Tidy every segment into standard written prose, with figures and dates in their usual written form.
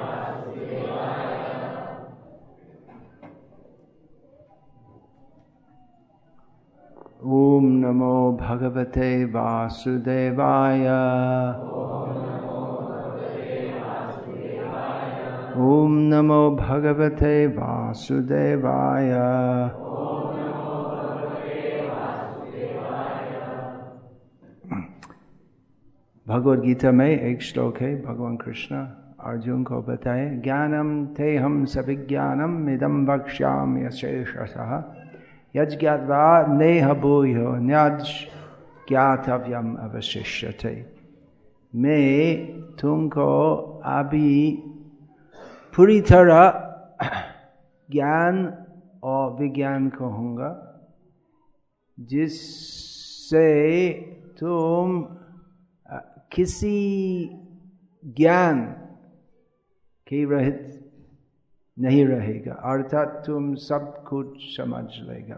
ओम नमो भगवते वासुदेवाय। ओम नमो भगवते वासुदेवाय। भगवद गीता में एक श्लोक है, भगवान कृष्ण अर्जुन को बताए, ज्ञानम ते हम सविज्ञानम इदम वक्ष्यामि यशेषतः यज्ञात्वा नेह भूयो न्यज ज्ञातव्यम अवशिष्यते। मैं तुमको अभी पूरी तरह ज्ञान और विज्ञान कहूँगा, जिससे तुम किसी ज्ञान के रहित नहीं रहेगा, अर्थात तुम सब कुछ समझ लेगा।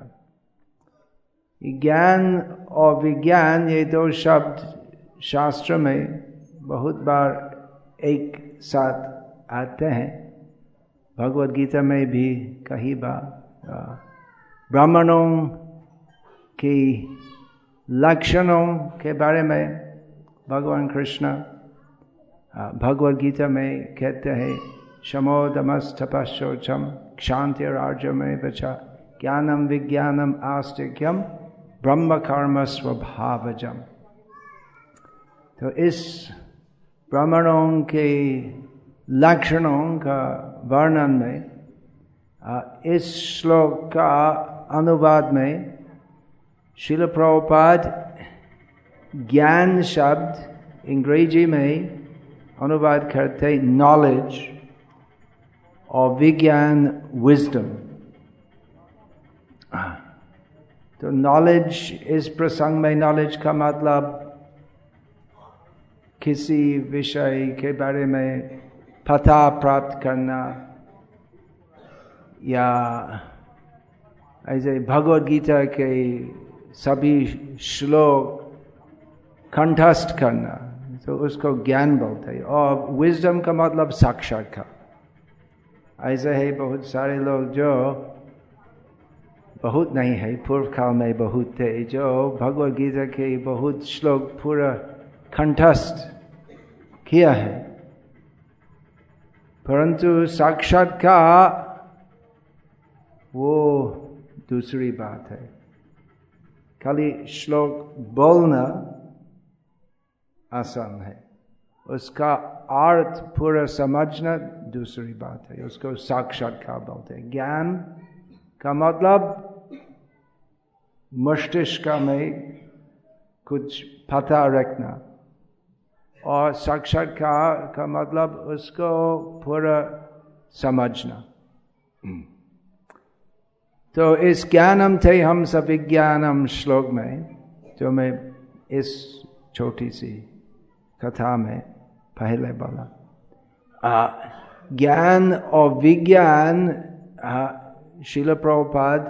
ज्ञान और विज्ञान ये दो शब्द शास्त्र में बहुत बार एक साथ आते हैं। भगवद गीता में भी कई बार ब्राह्मणों के लक्षणों के बारे में भगवान कृष्ण भगवद गीता में कहते हैं, शमोदमस्तपशोचम क्षांतिरार्जमे बचा ज्ञानम विज्ञानम आस्तिक्यम ब्रह्म कर्म स्वभावजम। तो इस ब्राह्मणों के लक्षणों का वर्णन में इस श्लोक का अनुवाद में श्रील प्रभुपाद ज्ञान शब्द अंग्रेजी में अनुवाद करते नॉलेज और विज्ञान विजडम। तो नॉलेज, इस प्रसंग में नॉलेज का मतलब किसी विषय के बारे में पता प्राप्त करना, या ऐसे भगवद गीता के सभी श्लोक कंठस्थ करना, तो उसको ज्ञान बोलते हैं। और विजडम का मतलब साक्षात्कार। ऐसे है बहुत सारे लोग जो बहुत नहीं है, पूर्व काल में बहुत थे, जो भगवद गीता के बहुत श्लोक पूरा कंठस्थ किया है, परंतु साक्षात्कार वो दूसरी बात है। खाली श्लोक बोलना आसान है, उसका अर्थ पूरा समझना दूसरी बात है, उसको साक्षात्कार बोलते हैं। ज्ञान का मतलब मस्तिष्क में कुछ पता रखना, और साक्षात्कार का मतलब उसको पूरा समझना। तो इस ज्ञानम थे हम सब विज्ञानम श्लोक में, जो मैं इस छोटी सी कथा में पहले बोला, ज्ञान और विज्ञान श्रील प्रभुपाद,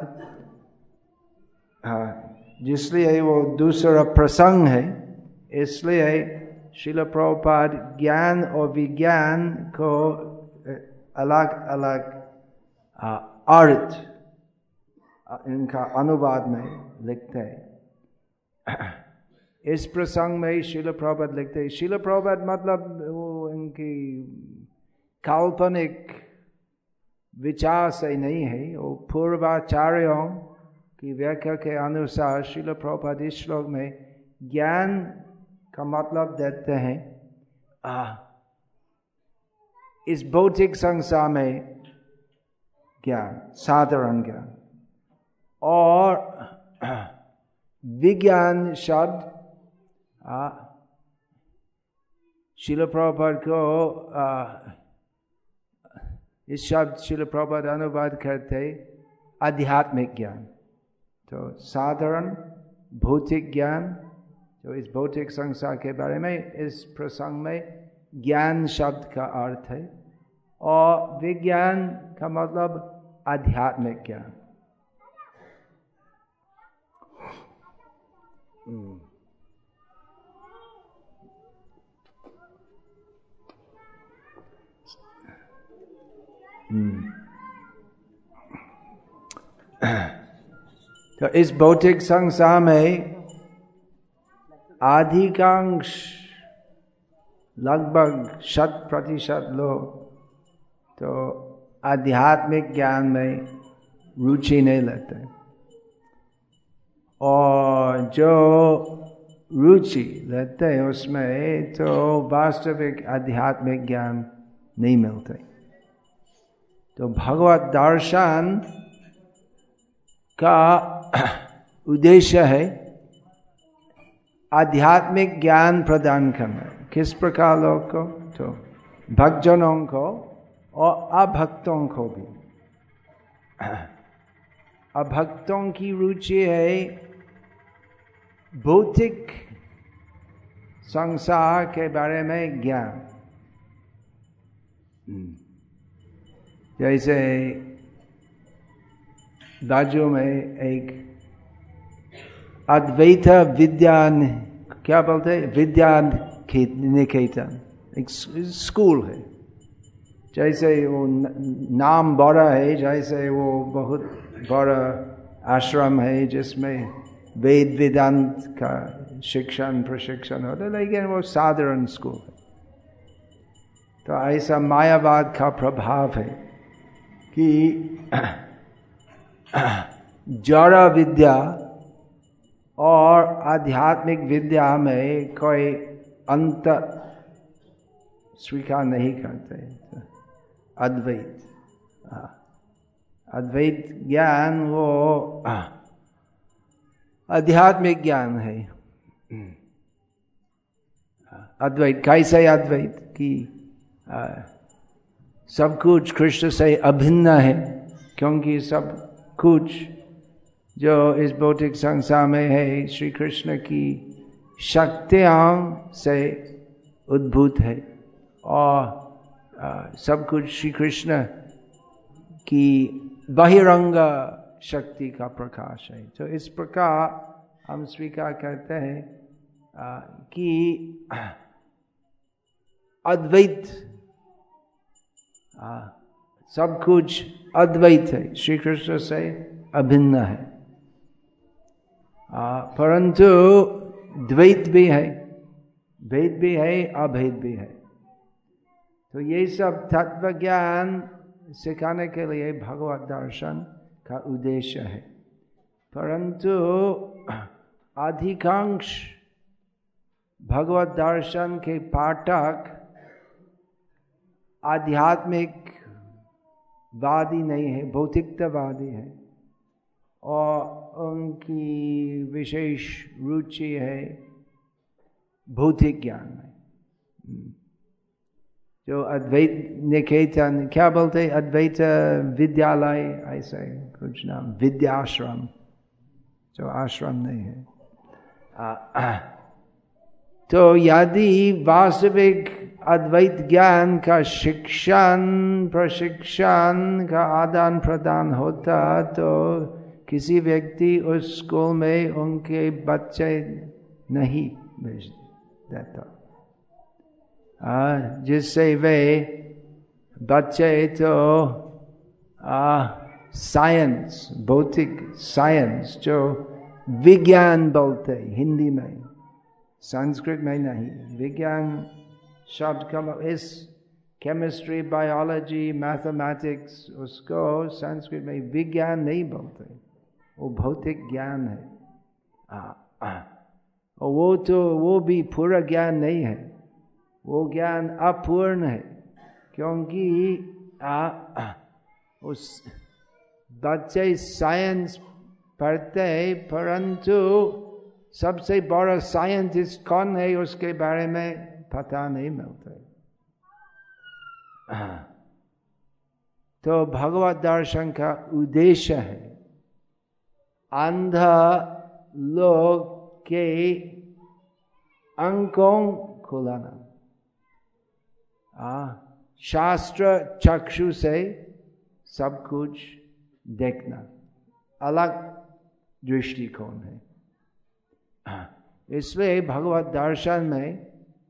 जिसलिए वो दूसरा प्रसंग है, इसलिए श्रील प्रभुपाद ज्ञान और विज्ञान को अलग अलग अर्थ इनका अनुवाद में लिखते हैं। इस प्रसंग में श्रील प्रभुपाद लिखते हैं, श्रील प्रभुपाद मतलब वो इनकी काल्पनिक विचार से नहीं है, वो पूर्वाचार्यों की व्याख्या के अनुसार श्रील प्रभुपाद इस श्लोक में ज्ञान का मतलब देते हैं इस भौतिक संसार में ज्ञान, साधारण ज्ञान, और विज्ञान शब्द श्रील प्रभुपाद को इस शब्द श्रील प्रभुपाद अनुवाद करते आध्यात्मिक ज्ञान। तो साधारण भौतिक ज्ञान, जो इस भौतिक संसार के बारे में इस प्रसंग में ज्ञान शब्द का अर्थ है, और विज्ञान का मतलब आध्यात्मिक ज्ञान। तो इस भौतिक संसार में अधिकांश लगभग 100% लोग तो आध्यात्मिक ज्ञान में रुचि नहीं लेते, और जो रुचि लेते हैं उसमें तो वास्तविक आध्यात्मिक ज्ञान नहीं मिलते। तो भगवत दर्शन का उद्देश्य है आध्यात्मिक ज्ञान प्रदान करना। किस प्रकार लोग को? तो भक्तजनों को और अभक्तों को भी। अभक्तों की रुचि है भौतिक संसार के बारे में ज्ञान। जैसे बाजू में एक अद्वैत विद्या, क्या बोलते हैं, विद्या निकेतन एक स्कूल है। जैसे वो नाम बड़ा है, जैसे वो बहुत बड़ा आश्रम है जिसमें वेद वेदांत का शिक्षण प्रशिक्षण होता है, लेकिन वो साधारण स्कूल है। तो ऐसा मायावाद का प्रभाव है कि जड़ विद्या और आध्यात्मिक विद्या में कोई अंतर स्वीकार नहीं करते। अद्वैत, अद्वैत ज्ञान वो आध्यात्मिक ज्ञान है। अद्वैत कैसे? अद्वैत की सब कुछ कृष्ण से अभिन्न है, क्योंकि सब कुछ जो इस भौतिक संसार में है श्री कृष्ण की शक्तियों से उद्भूत है, और सब कुछ श्री कृष्ण की बहिरंग शक्ति का प्रकाश है। तो इस प्रकार हम स्वीकार करते हैं कि अद्वैत, सब कुछ अद्वैत है, श्री कृष्ण से अभिन्न है। परंतु द्वैत भी है, भेद भी है, अभेद भी है। तो ये सब तत्व ज्ञान सिखाने के लिए भगवत दर्शन का उद्देश्य है। परंतु अधिकांश भगवत दर्शन के पाठक आध्यात्मिक वादी नहीं है, भौतिकतावादी है, और उनकी विशेष रुचि है भौतिक ज्ञान में। जो अद्वैत निकेतन, क्या बोलते, अद्वैत विद्यालय, ऐसे कुछ नाम, विद्याश्रम, जो आश्रम नहीं है। तो यदि वास्तविक अद्वैत ज्ञान का शिक्षण प्रशिक्षण का आदान प्रदान होता तो किसी व्यक्ति उस स्कूल में उनके बच्चे नहीं भेज देता, जिससे वे बच्चे तो साइंस, भौतिक साइंस, जो विज्ञान बोलते हिंदी में, संस्कृत में नहीं, विज्ञान शब्द का इस केमिस्ट्री, बायोलॉजी, मैथमेटिक्स, उसको संस्कृत में विज्ञान नहीं बोलते, वो भौतिक ज्ञान है। और वो भी पूरा ज्ञान नहीं है, वो ज्ञान अपूर्ण है, क्योंकि उस बच्चे साइंस पढ़ते हैं, परंतु सबसे बड़ा साइंटिस्ट कौन है उसके बारे में पता नहीं मिलता। तो भगवत दर्शन का उद्देश्य है अंधा लोग के अंकों खुलाना, शास्त्र चक्षु से सब कुछ देखना, अलग दृष्टिकोण है। इसलिए भगवत दर्शन में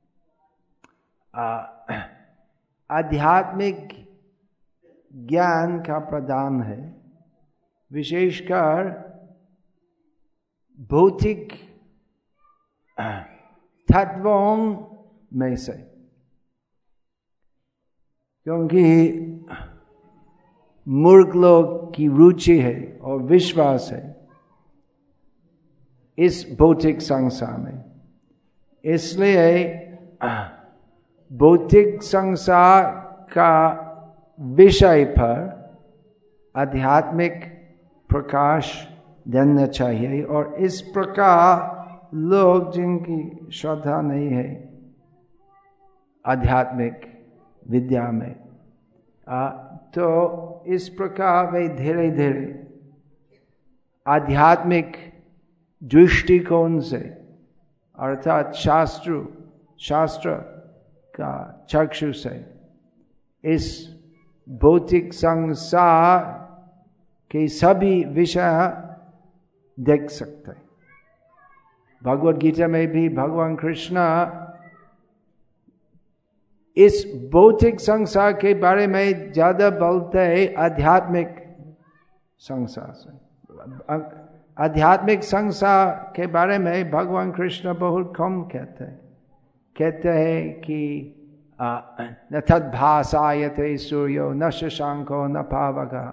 आध्यात्मिक ज्ञान का प्रदान है, विशेषकर भौतिक तत्वों में से, क्योंकि मूर्ख लोग की रुचि है और विश्वास है इस भौतिक संसार में। इसलिए भौतिक संसार का विषय पर आध्यात्मिक प्रकाश देना चाहिए, और इस प्रकार लोग जिनकी श्रद्धा नहीं है आध्यात्मिक विद्या में, तो इस प्रकार वे धीरे धीरे आध्यात्मिक दृष्टिकोण से, अर्थात शास्त्र का चक्षु से इस भौतिक संसार के सभी विषय देख सकते। भगवद गीता में भी भगवान कृष्ण इस भौतिक संसार के बारे में ज्यादा बोलते हैं आध्यात्मिक संसार से। आध्यात्मिक संसार के बारे में भगवान कृष्ण बहुत कम कहते हैं कि न तद्भासायते सूर्यो न शशांको न पावकः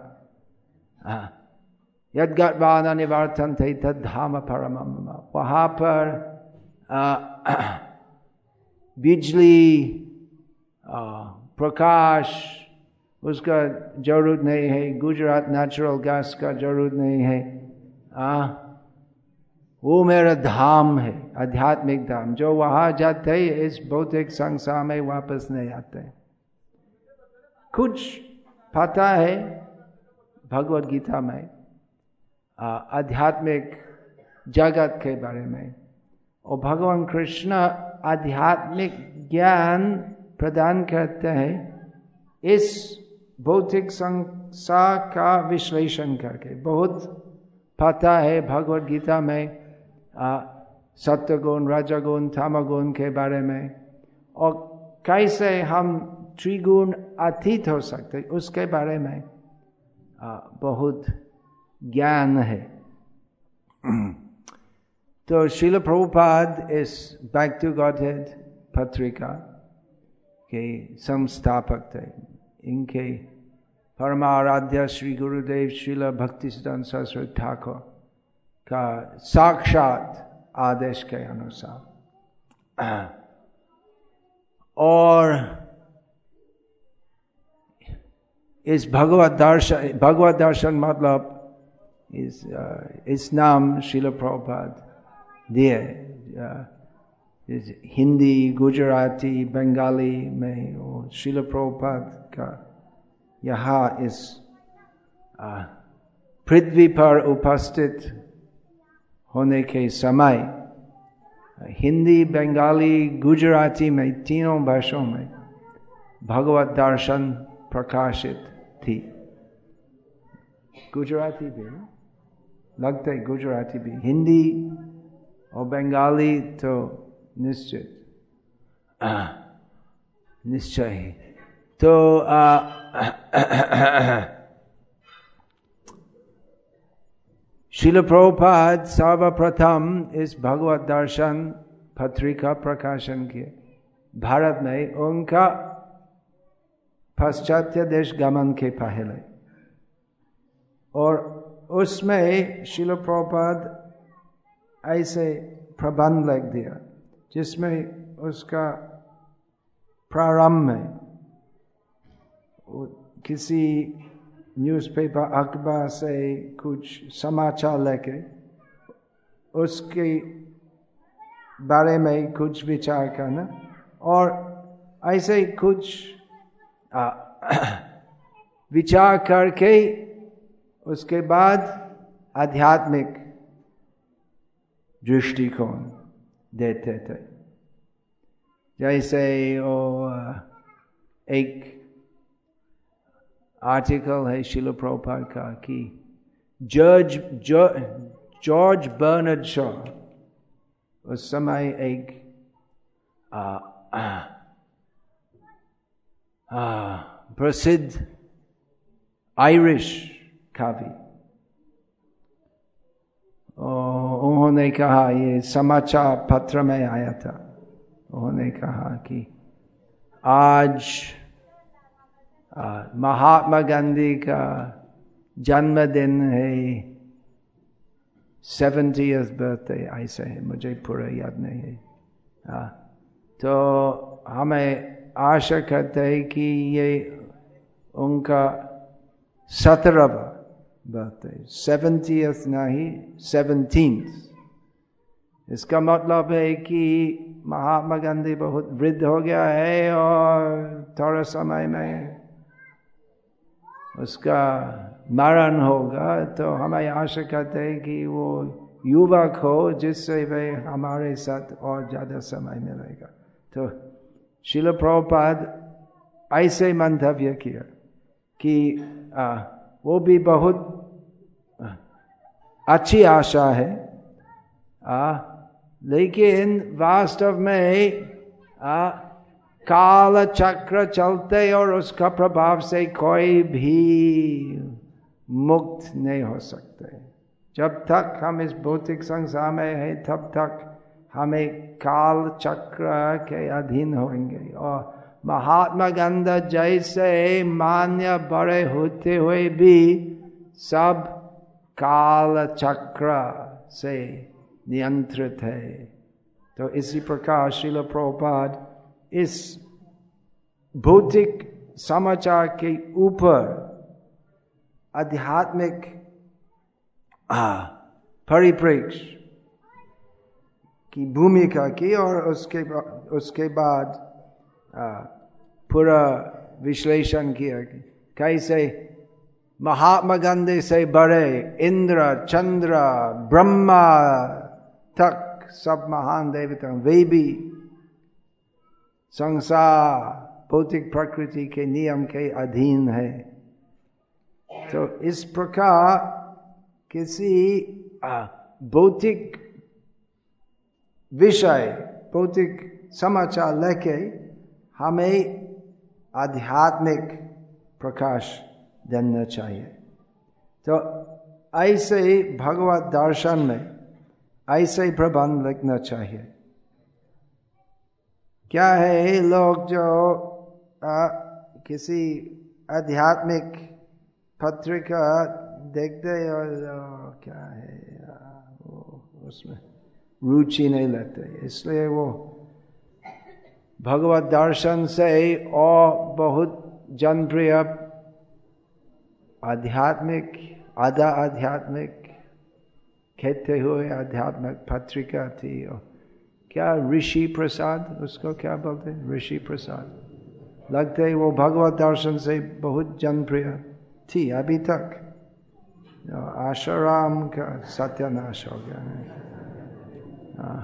यद्गत्वा न निवर्तन्ते तद्धाम परमं मम। वहाँ पर बिजली प्रकाश उसका जरूरत नहीं है, गुजरात नेचुरल गैस का जरूरत नहीं है। वो मेरा धाम है, आध्यात्मिक धाम। जो वहाँ जाते हैं इस भौतिक संसार में वापस नहीं आते। कुछ पता है भगवद गीता में आध्यात्मिक जगत के बारे में, और भगवान कृष्ण आध्यात्मिक ज्ञान प्रदान करते हैं इस भौतिक संसार का विश्लेषण करके। बहुत पता है भगवद गीता में सत्वगुण रजोगुण तमोगुण के बारे में, और कैसे हम त्रिगुण अतीत हो सकते उसके बारे में बहुत ज्ञान है। तो श्रील प्रभुपाद इस बैक टू गॉडहेड पत्रिका के संस्थापक थे। इनके परमाराध्य श्री गुरुदेव श्रील भक्तिसिद्धांत सरस्वती ठाकुर का साक्षात आदेश के अनुसार, और इस भगवत दर्शन मतलब इस नाम श्रील प्रभुपाद दिए। हिंदी, गुजराती, बंगाली में और श्रील प्रभुपाद का यहाँ इस पृथ्वी पर उपस्थित होने के समय हिंदी, बंगाली, गुजराती में तीनों भाषाओं में भगवत दर्शन प्रकाशित थी। गुजराती भी ना? लगता है गुजराती भी, हिंदी और बंगाली तो निश्चय है। तो श्रील प्रभुपाद सर्वप्रथम इस भगवत दर्शन पत्रिका प्रकाशन किए भारत में। उनका पाश्चात्य देश गमन के पहले, और उसमें श्रील प्रभुपाद ऐसे प्रबंध लिख दिया जिसमें उसका प्रारंभ में किसी न्यूज़पेपर अखबार से कुछ समाचार लेके उसके बारे में कुछ विचार करना, और ऐसे कुछ विचार करके उसके बाद आध्यात्मिक दृष्टिकोण देते थे। जैसे एक आर्टिकल है श्रील प्रभुपाद का कि जॉर्ज बर्नार्ड शॉ उस समय एक प्रसिद्ध आयरिश कवि, उन्होंने कहा, ये समाचार पत्र में आया था, उन्होंने कहा कि आज महात्मा गांधी का जन्मदिन है, 70th बर्थडे ऐसे है, मुझे पूरा याद नहीं है। तो हमें आशा करते हैं कि ये उनका 17वां बर्थडे, 70th नहीं 17th। इसका मतलब है कि महात्मा गांधी बहुत वृद्ध हो गया है और थोड़ा समय में उसका मरण होगा। तो हमें आशा करते हैं कि वो युवक हो जिससे वे हमारे साथ और ज़्यादा समय मिलेगा। तो श्रील प्रभुपाद ऐसे मंतव्य किया कि वो भी बहुत अच्छी आशा है, लेकिन वास्तव में काल चक्र चलते और उसका प्रभाव से कोई भी मुक्त नहीं हो सकते। जब तक हम इस भौतिक संसार में हैं तब तक हमें काल चक्र के अधीन होंगे। और महात्मा गांधी जैसे मान्य बड़े होते हुए भी सब काल चक्र से नियंत्रित है। तो इसी प्रकार श्रील प्रभुपाद इस भौतिक समाचार के ऊपर आध्यात्मिक परिप्रेक्ष्य की भूमिका की और उसके बाद पूरा विश्लेषण किया कि कैसे महात्मा गांधी से बड़े इंद्र, चंद्र, ब्रह्मा तक सब महान देवता वे भी संसार भौतिक प्रकृति के नियम के अधीन है। तो इस प्रकार किसी भौतिक विषय, भौतिक समाचार लेके हमें आध्यात्मिक प्रकाश देना चाहिए। तो ऐसे ही भगवत दर्शन में ऐसे ही प्रबंध लिखना चाहिए। क्या है, लोग जो किसी आध्यात्मिक पत्रिका देखते और क्या है वो उसमें रुचि नहीं लेते, इसलिए वो भगवत दर्शन से और बहुत जनप्रिय आध्यात्मिक, आधा आध्यात्मिक कहते हुए आध्यात्मिक पत्रिका थी। क्या ऋषि प्रसाद, उसको क्या बोलते हैं, ऋषि प्रसाद लगते, वो भगवत दर्शन से बहुत जनप्रिय थी अभी तक। आशाराम का सत्यानाश हो गया है।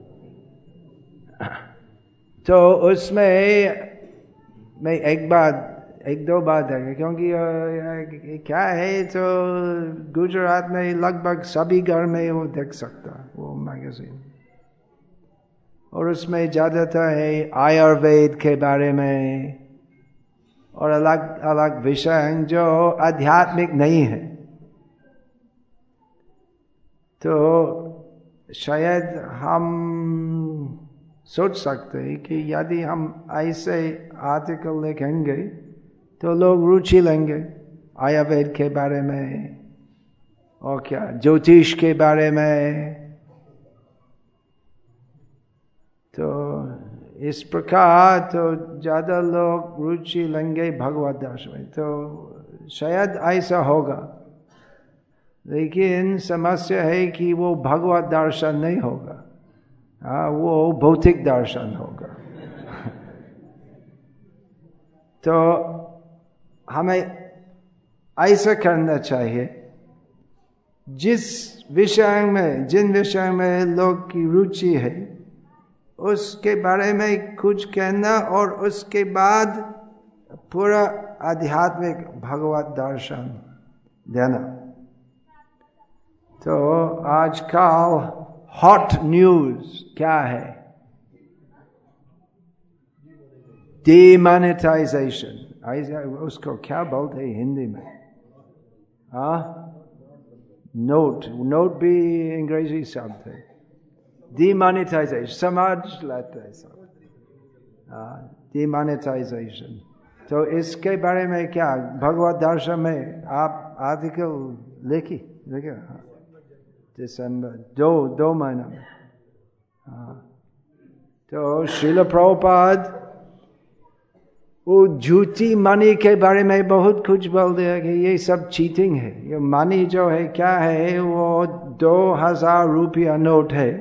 तो उसमें मैं एक दो बार देखा, क्योंकि क्या है, तो गुजरात में लगभग सभी घर में वो देख सकता वो मैगजीन, और उसमें ज़्यादातर है आयुर्वेद के बारे में और अलग अलग विषय जो आध्यात्मिक नहीं है। तो शायद हम सोच सकते हैं कि यदि हम ऐसे आर्टिकल लिखेंगे तो लोग रुचि लेंगे आयुर्वेद के बारे में और क्या ज्योतिष के बारे में। तो इस प्रकार तो ज़्यादा लोग रुचि लेंगे भगवत दर्शन में, तो शायद ऐसा होगा। लेकिन समस्या है कि वो भगवत दर्शन नहीं होगा, वो भौतिक दर्शन होगा। तो हमें ऐसा करना चाहिए, जिस विषय में, जिन विषय में लोग की रुचि है उसके बारे में कुछ कहना और उसके बाद पूरा आध्यात्मिक भगवत दर्शन देना। तो आजकल हॉट न्यूज क्या है, डीमोनेटाइजेशन, उसको क्या बोलते हैं हिंदी में, नोट भी अंग्रेजी शब्द है, डिमोनेटाइजेशन, समझ लेते हैं सब, डिमोनेटाइजेशन। तो इसके बारे में क्या भगवत दर्शन में आप आर्टिकल लिखे दिसंबर 2 महीना में। तो श्रील प्रभुपाद वो झूठी मनी के बारे में बहुत कुछ बोल दिया कि ये सब चीटिंग है। ये मनी जो है क्या है, वो 2000 रुपया नोट है,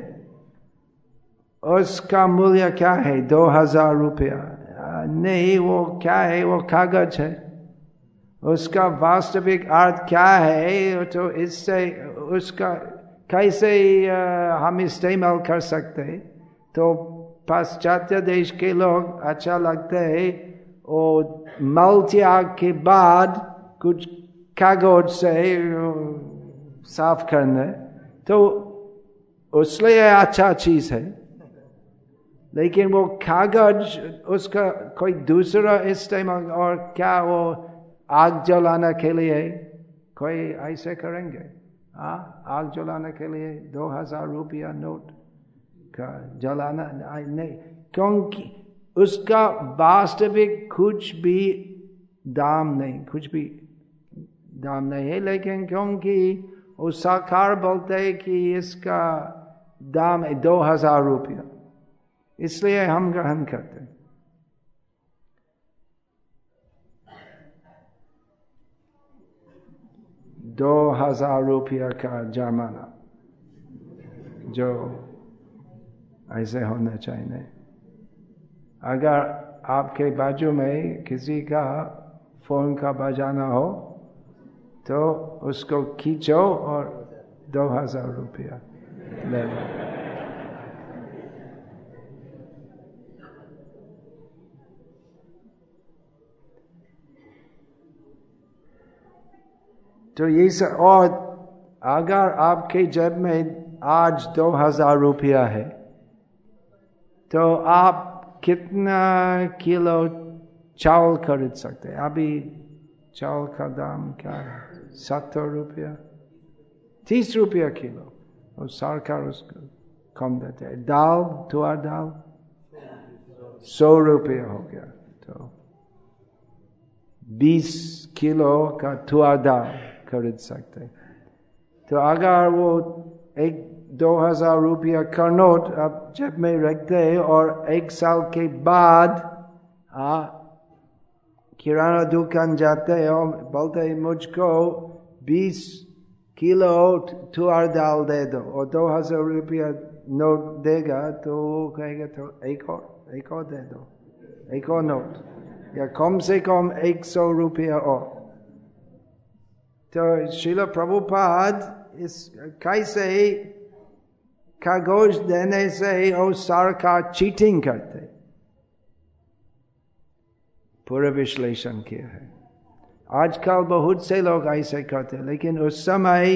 उसका मूल्य क्या है 2000 रुपया नहीं, वो क्या है, वो कागज है। उसका वास्तविक अर्थ क्या है, तो इससे उसका कैसे हम इस्तेमाल कर सकते हैं। तो पाश्चात्य देश के लोग अच्छा लगता है और मल त्याग के बाद कुछ कागज से साफ करना, तो उसलिए अच्छा चीज है। लेकिन वो कागज उसका कोई दूसरा इस्तेमाल, और क्या वो आग जलाने के लिए कोई ऐसे करेंगे? आग जलाने के लिए 2000 रुपया नोट का जलाना नहीं, क्योंकि उसका वास्तविक कुछ भी दाम नहीं है। लेकिन क्योंकि वो सरकार बोलते है कि इसका दाम है 2000 रुपया, इसलिए हम ग्रहण करते हैं। $2000 का जुर्माना जो ऐसे होना चाहिए। अगर आपके बाजू में किसी का फोन का बजाना हो तो उसको खींचो और 2000 रुपया ले लो। तो ये सब, और अगर आपके जेब में आज 2000 रुपया है तो आप कितना किलो चावल खरीद सकते हैं? अभी चावल का दाम क्या है? 70 रुपया, 30 रुपया किलो, और सरकार उसको कम देते है। दाल, तुअर दाल 100 रुपया हो गया, तो 20 किलो का तुअर दाल खरीद सकते। तो अगर वो 2000 रुपया का नोट आप जेब में रखते हैं और 1 साल के बाद किराना दुकान जाते हैं और बोलते हैं मुझको 20 किलो तुअर दाल दे दो, और 2000 रुपया नोट देगा, तो वो कहेगा तो एक और दे दो, एक और नोट, या कम से कम 100 रुपया और। तो श्रील प्रभुपाद इस कैसे कागज देने से और सरकार चीटिंग करते, पूरा विश्लेषण किया है। आजकल बहुत से लोग ऐसे करते, लेकिन उस समय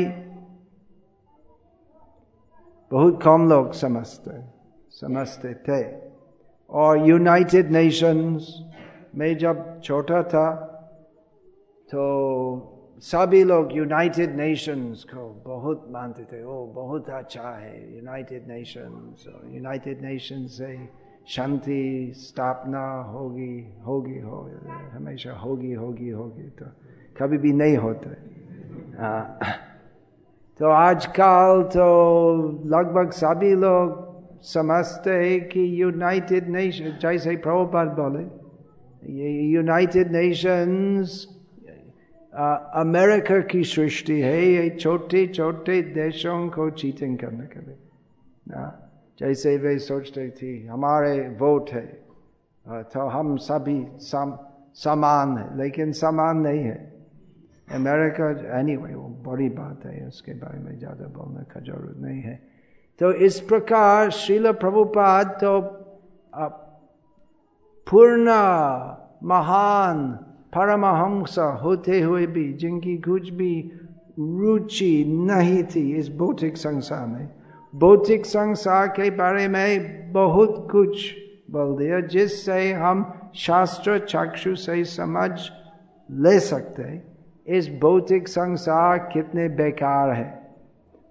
बहुत कम लोग समझते थे। और यूनाइटेड नेशंस में जब छोटा था तो सभी लोग यूनाइटेड नेशंस को बहुत मानते थे, वो बहुत अच्छा है यूनाइटेड नेशंस, यूनाइटेड नेशंस से शांति स्थापना होगी हमेशा होगी, तो कभी भी नहीं होता। तो आजकल तो लगभग सभी लोग समझते हैं कि यूनाइटेड नेशन, जैसे प्रभुपाद बोले, ये यूनाइटेड नेशंस अमेरिका की सृष्टि है, ये छोटे छोटे देशों को चीटिंग करने के लिए। जैसे वे सोचते थे हमारे वोट है तो हम सभी समान है, लेकिन समान नहीं है। अमेरिका एनीवे वो बड़ी बात है, उसके बारे में ज़्यादा बोलने का जरूरत नहीं है। तो इस प्रकार श्रील प्रभुपाद तो पूर्ण महान परमहंस होते हुए भी, जिनकी कुछ भी रुचि नहीं थी इस भौतिक संसार में, भौतिक संसार के बारे में बहुत कुछ बोल दिया जिससे हम शास्त्र चक्षु से समझ ले सकते इस भौतिक संसार कितने बेकार है।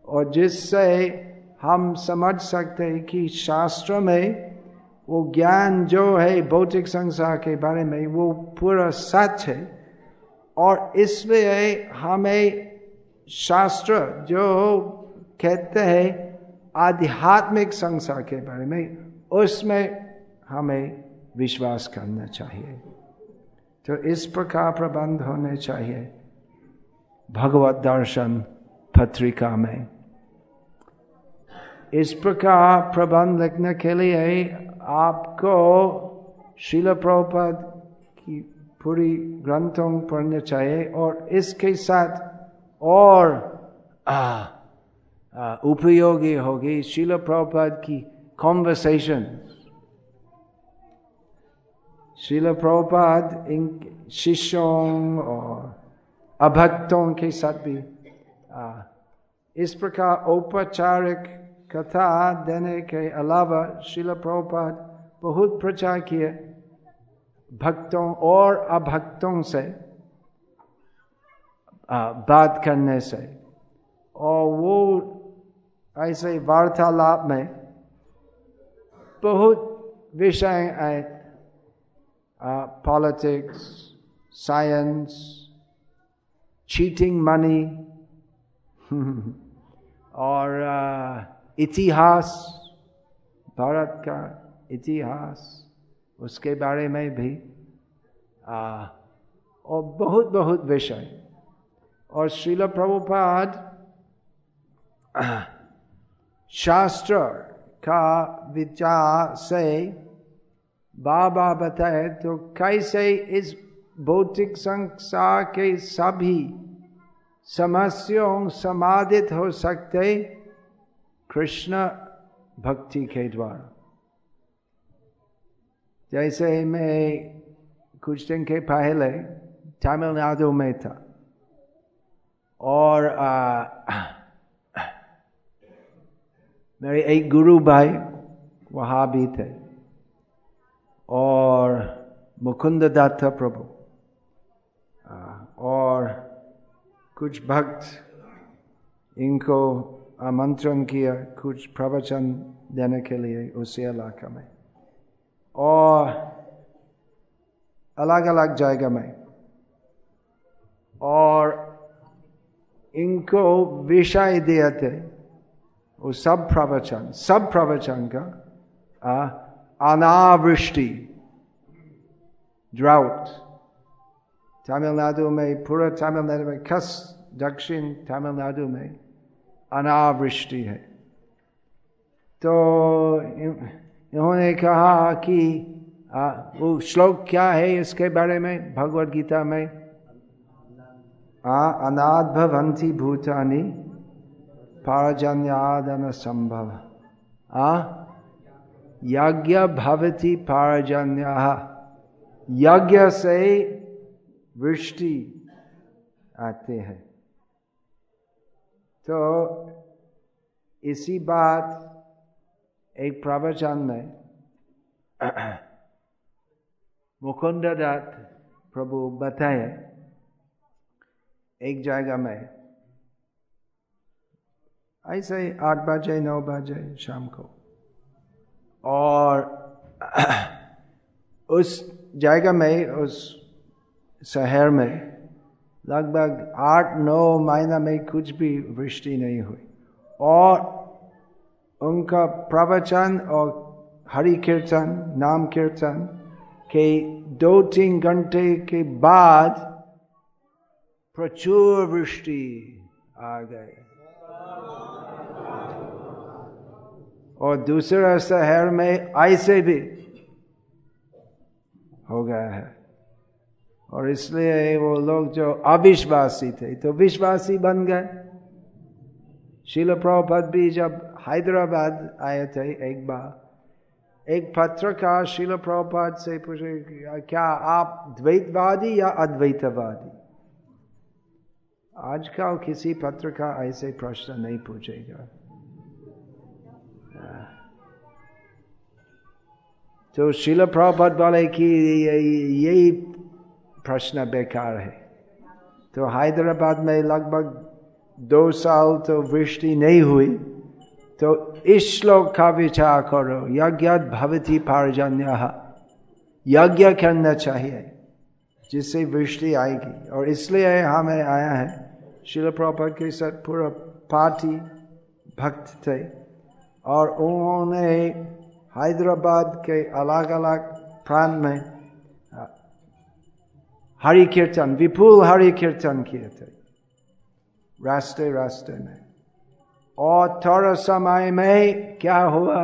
और जिससे हम समझ सकते हैं कि शास्त्र में वो ज्ञान जो है भौतिक संसार के बारे में वो पूरा सच है, और इसलिए हमें शास्त्र जो कहते हैं आध्यात्मिक संसार के बारे में, उसमें हमें विश्वास करना चाहिए। तो इस प्रकार प्रबंध होने चाहिए भगवत दर्शन पत्रिका में। इस प्रकार प्रबंध लिखने के लिए आपको श्रील प्रभुपाद की पूरी ग्रंथों पढ़ने चाहिए, और इसके साथ और उपयोगी होगी श्रील प्रभुपाद की कॉन्वर्सेशन। श्रील प्रभुपाद इन शिष्यों और अभक्तों के साथ भी इस प्रकार औपचारिक कथा देने के अलावा श्रील प्रभुपाद बहुत प्रचार किए भक्तों और अभक्तों से बात करने से, और वो ऐसे वार्तालाप में बहुत विषय आए, पॉलिटिक्स, साइंस, चीटिंग मनी और इतिहास, भारत का इतिहास उसके बारे में भी और बहुत बहुत विषय। और श्रील प्रभुपाद शास्त्र का विचार से बाबा बताए तो कैसे इस भौतिक संसार के सभी समस्याओं समाधित हो सकते कृष्ण भक्ति के द्वारा। जैसे मैं कुछ दिन के पहले तमिलनाडु में था, और मेरे एक गुरु भाई वहाँ भी थे, और मुकुंद दत्त प्रभु और कुछ भक्त इनको आमंत्रण किया कुछ प्रवचन देने के लिए उसी इलाका में, और अलग अलग जगह में, और इनको विषय दिए थे वो सब प्रवचन का अनावृष्टि, ड्राउट। तमिलनाडु में, पूरा तमिलनाडु में, खास दक्षिण तमिलनाडु में अनावृष्टि है। तो इन्होंने कहा कि वो श्लोक क्या है इसके बारे में भगवद गीता में, अनाद्भवन्ति भूतानि पारजन्यादन संभव, यज्ञ भवति पारजन्यः, यज्ञ से वृष्टि आते हैं। तो इसी बात एक प्रवचन में मुकुंद दत्त प्रभु बताए एक जगह में, ऐसे 8 बजे 9 बजे शाम को, और उस जगह में, उस शहर में लगभग 8-9 महीना में कुछ भी वृष्टि नहीं हुई, और उनका प्रवचन और हरि कीर्तन, नाम कीर्तन के 2-3 घंटे के बाद प्रचुर वृष्टि आ गई, और दूसरा शहर में ऐसे भी हो गया है। और इसलिए वो लोग जो अविश्वासी थे तो विश्वासी बन गए। श्रील प्रभुपाद भी जब हैदराबाद आए थे एक बार, एक पत्रकार श्रील प्रभुपाद से पूछे, क्या आप द्वैतवादी या अद्वैतवादी? आजकल किसी पत्रकार ऐसे प्रश्न नहीं पूछेगा। तो श्रील प्रभुपाद बोले कि यही प्रश्न बेकार है। तो हैदराबाद में लगभग 2 साल तो वृष्टि नहीं हुई, तो इस श्लोक का विचार करो, यज्ञात् भवति पर्जन्यः, यज्ञ करना चाहिए जिससे वृष्टि आएगी। और इसलिए हमें आया है, श्रील प्रभुपाद के साथ पूरा पार्टी भक्त थे और उन्होंने हैदराबाद के अलग अलग प्रांत में हरि कीर्तन, विपुल हरि कीर्तन किए थे रास्ते रास्ते में। और थोड़ा समय में क्या हुआ,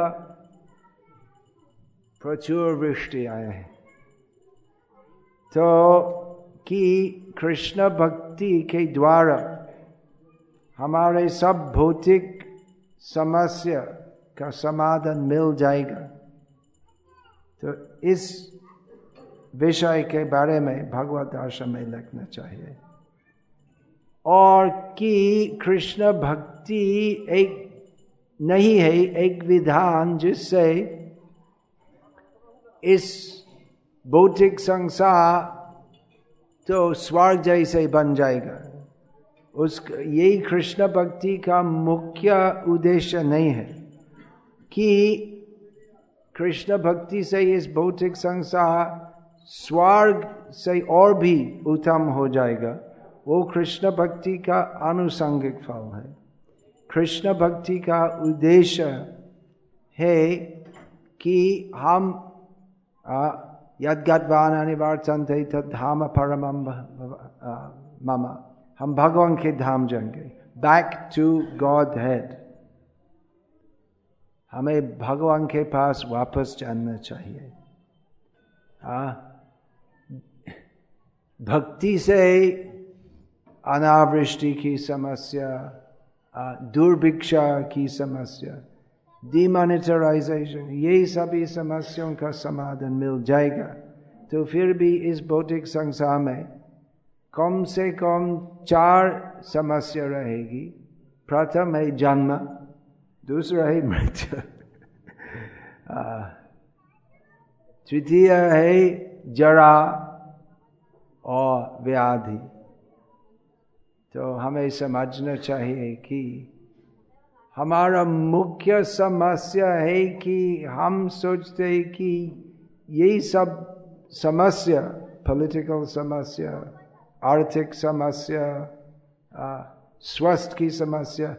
प्रचुर वृष्टि आए। तो कि कृष्ण भक्ति के द्वारा हमारे सब भौतिक समस्या का समाधान मिल जाएगा। तो इस विषय के बारे में भगवत दर्शन में लिखना चाहिए। और कि कृष्ण भक्ति एक नहीं है, एक विधान जिससे इस भौतिक संसार तो स्वर्ग जैसे बन जाएगा। यही कृष्ण भक्ति का मुख्य उद्देश्य नहीं है कि कृष्ण भक्ति से इस भौतिक संसार स्वर्ग से और भी उत्तम हो जाएगा। वो कृष्ण भक्ति का आनुषंगिक फल है। कृष्ण भक्ति का उद्देश्य है कि हम यद्गत्वान् अनिवर्तन्ते तद्धाम परमं मम, हम भगवान के धाम जाएंगे, बैक टू गॉड हेड। हमें भगवान के पास वापस जाना चाहिए। भक्ति से अनावृष्टि की समस्या, दुर्भिक्षा की समस्या, डिमोनेटाइजेशन, ये सभी समस्याओं का समाधान मिल जाएगा। तो फिर भी इस भौतिक संसार में कम से कम 4 समस्या रहेगी। प्रथम है जन्म, दूसरा है मृत्यु, तृतीय है जरा और व्याधि। तो हमें समझना चाहिए कि हमारा मुख्य समस्या है कि हम सोचते हैं कि यही सब समस्या, पॉलिटिकल समस्या, आर्थिक समस्या, स्वास्थ्य की समस्या,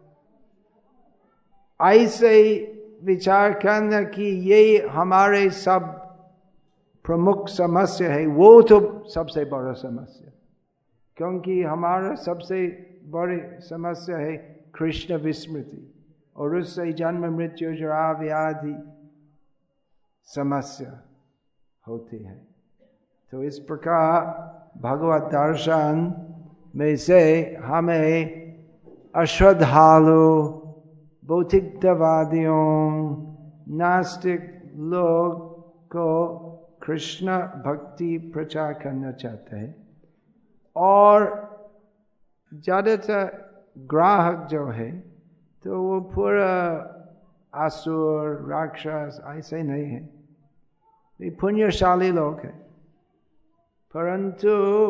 ऐसे विचार करना कि ये हमारे सब प्रमुख समस्या है, वो तो सबसे बड़ा समस्या। क्योंकि हमारा सबसे बड़ी समस्या है कृष्ण विस्मृति, और उससे जन्म मृत्यु जरा व्याधि समस्या होती है। तो इस प्रकार भगवत दर्शन में से हमें अश्रद्धालु, भौतिकवादियों, नास्तिक लोग को कृष्ण भक्ति प्रचार करना चाहते हैं। और ज़्यादातर ग्राहक जो है तो वो पूरा असुर, राक्षस ऐसे नहीं है, ये पुण्यशाली लोग हैं। परंतु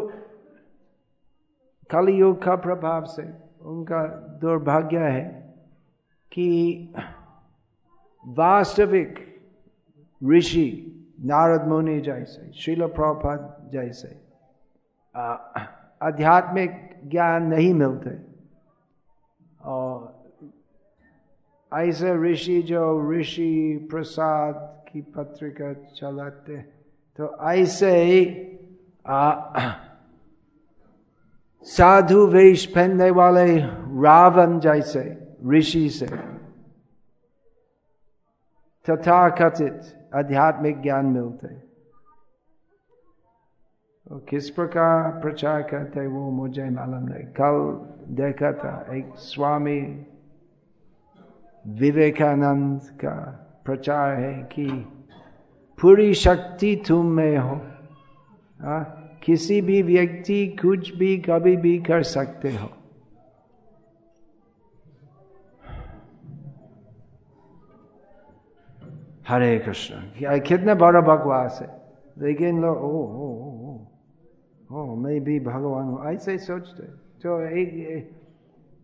कलियुग का प्रभाव से उनका दुर्भाग्य है कि वास्तविक ऋषि नारद मुनि जैसे, श्रील प्रभुपाद जैसे आध्यात्मिक ज्ञान नहीं मिलते। और ऐसे ऋषि जो ऋषि प्रसाद की पत्रिका चलाते, तो ऐसे साधु वेश पहनने वाले रावण जैसे ऋषि से तथाकथित आध्यात्मिक ज्ञान मिलते। तो किस प्रकार प्रचार करते वो मुझे मालूम नहीं। कल देखा था एक स्वामी विवेकानंद का प्रचार है कि पूरी शक्ति तुम में हो, किसी भी व्यक्ति कुछ भी कभी भी कर सकते हो। हरे कृष्ण, कितना बड़ा बकवास है। लेकिन लोग ओ मैं भी भगवान हूँ ऐसे सोचते। तो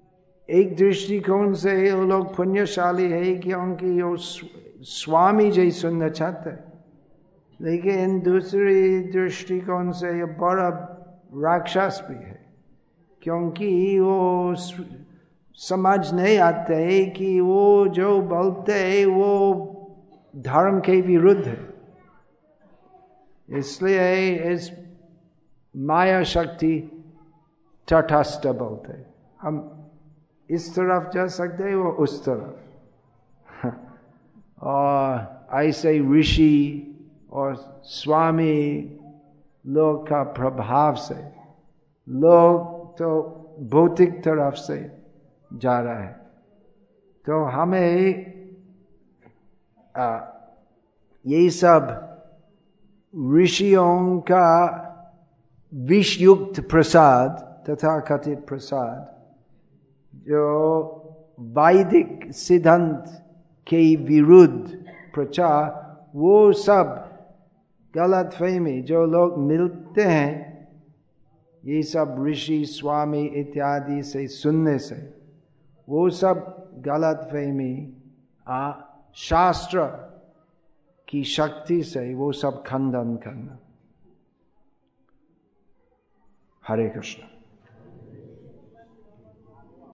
एक दृष्टिकोण से वो लोग पुण्यशाली है क्योंकि वो स्वामी जी सुनना चाहते, लेकिन दूसरी दृष्टिकोण से ये बड़ा राक्षस भी है क्योंकि वो समझ नहीं आते कि वो जो बोलते हैं वो धर्म के विरुद्ध है। इसलिए इस माया शक्ति तटस्थ बोलते, हम इस तरफ जा सकते हैं वो उस तरफ। और ऐसे ऋषि और स्वामी लोग का प्रभाव से लोग तो भौतिक तरफ से जा रहा है। तो हमें ये सब ऋषियों का विषयुक्त प्रसाद तथा कथित प्रसाद जो वैदिक सिद्धांत के विरुद्ध प्रचार, वो सब गलत फहमी जो लोग मिलते हैं ये सब ऋषि स्वामी इत्यादि से सुनने से, वो सब गलत फहमी शास्त्र की शक्ति से वो सब खंडन करना। हरे कृष्ण।